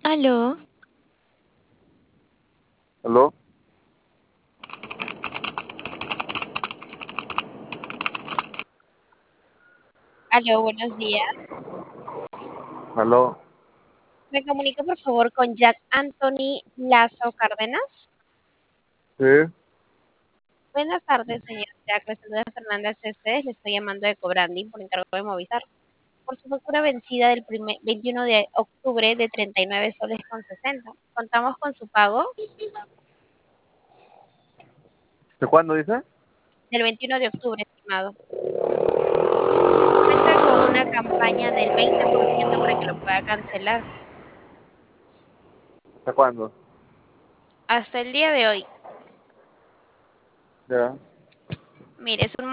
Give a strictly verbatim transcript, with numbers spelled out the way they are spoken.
Aló, ¿Aló? Aló, buenos días. ¿Aló? Me comunico por favor con Jack Anthony Lazo Cárdenas. Sí, Buenas tardes, señor Jack. Le saluda Fernanda Céspedes. Le estoy llamando de Cobranding por encargo de Movistar. Por su factura vencida del primer, veintiuno de octubre de treinta y nueve soles con sesenta. Contamos con su pago ¿de cuándo dice? del veintiuno de octubre, estimado. Cuenta con una campaña del veinte por ciento para que lo pueda cancelar. ¿De cuándo? Hasta el día de hoy. Ya. Mire, es un